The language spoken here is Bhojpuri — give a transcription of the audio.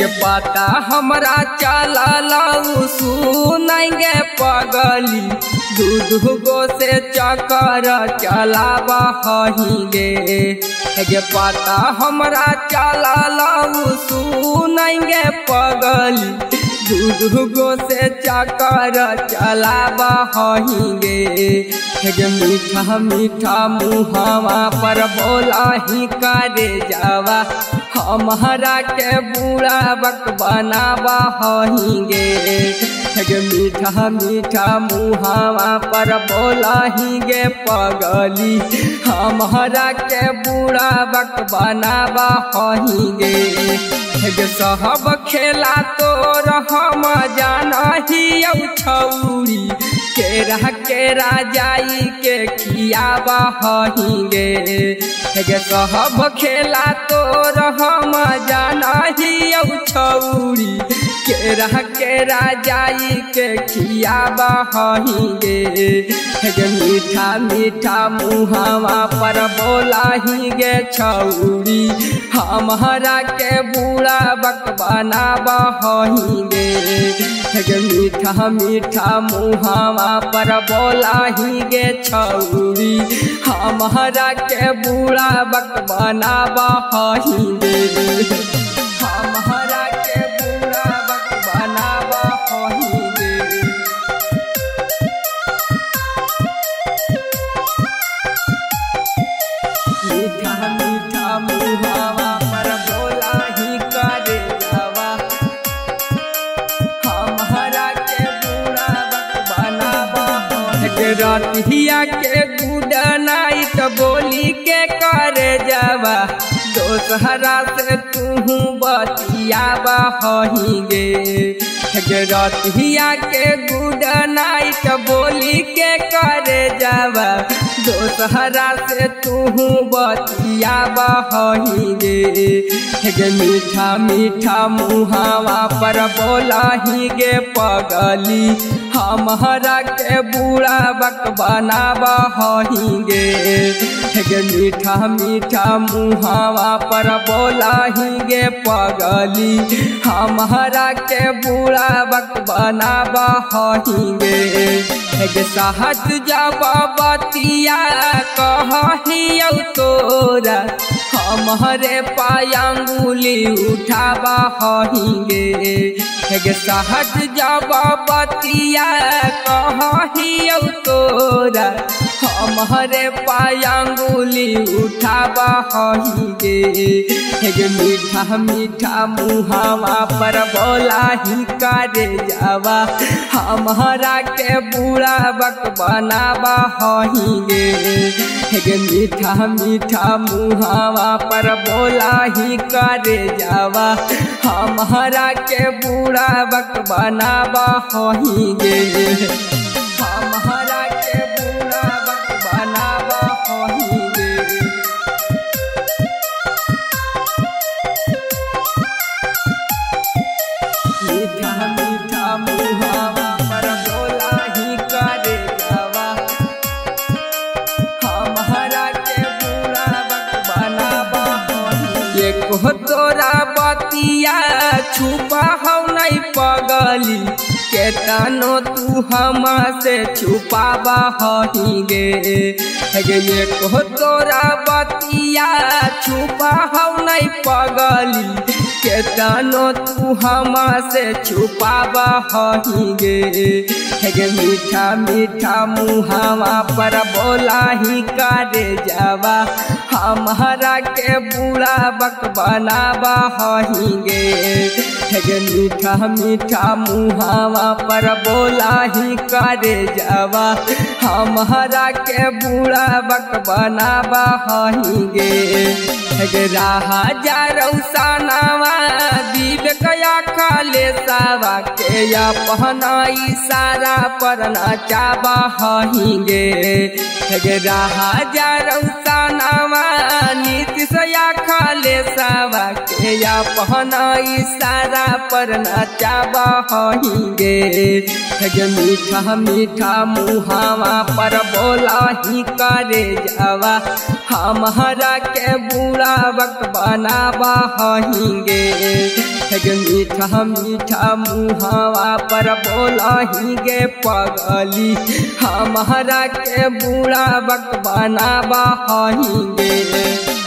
के पता हमरा चललऊ सुनेंगे पगली दूध गो से चक्कर चलावा हहींगे के पता हमरा चललऊ सुनेंगे पगली दूध गो से चक्कर चलावा हहींगे मीठा मीठा मुहावा पर बोला ही करे जावा हमारा के बुरा बक बनावा हहींगे मीठा मीठा मुहावा पर बोला ही गे पगली हमारा के बुरा बक बनावा हहींगे सहब खेला तोर हम जाना ही छौरी केरा जाई के खियावा हहींगे सहब खेला तोर हम जाना ही छौरी केरा जाई के खियावा हहींगे मीठा मीठा मुहावा पर बोला ही गे छौरी हमारा के बुरा बक बनावा हहींगे मीठा मीठा मुहावा पर बोला ही गे छौरी हमारा के बुरा बक बनावा हहींगे हमारा के बुरा बक बनावा हहींगे मीठा मीठा मुहावा पर बोला ही करे जावा हमारा के बुरा बक बनावा रतिया के गुड नाइट बोली के करे जावा दोसहरा से तू बतियावा हहींगे रतिया के गुड नाइट बोली के करे जावा दोसहरा से तू बतियावा हहींगे मीठा मीठा मुहावा पर बोला ही गे पगली हमारा के बुरा बक बनावा हहींगे मीठा मीठा मुहावा पर बोला ही गे पगली हमारा के बुरा बक बनावा हहींगे सहज जब बतिया कहियो तोरा हमारे पायंगुली उठावा हहींगे सहज जब बतिया कहियो तोरा हमारे पायंगुली उठावा हहींगे मीठा मीठा मुहावा पर बोला ही करे जावा हमारा के बुरा बक बनावा हहींगे मीठा मीठा मुहावा पर बोला ही करे जावा हमारा के बुरा बक बनावा हहींगे हमारा के बुरा बक बनावा हहींगे मीठा मीठा मुहावा पर बोला ही करे जावा हमारा के बुरा बक बनावा हहींगे तोरा बतिया छुपा हो नहीं पगली केतनो तू हमसे छुपावा हहींगे ये तोरा बतिया छुपा हो नहीं पगली केतनो तू हमसे छुपावा हहींगे मीठा मीठा मुहावा पर बोला ही करे जावा हमारा के बुरा बक बनावा हहींगे मीठा मीठा मुहावा पर बोला ही करे जावा हमारा के बुरा बक बनावा हहींगे राजा रौसानावा दीपक खाले सावा के अपना इशारा पर नचावा हहींगे राजा रौसानावा नीतीश खाले सावा के अपना इशारा पर नचावा हहींगे मीठा मीठा मुहावा पर बोला ही करे जावा हमारा के बुरा बक बनावा हहींगे गे मीठा मीठा मुहावा पर बोलही गे पगली हमारा के बूढ़ा बक बनावा गे।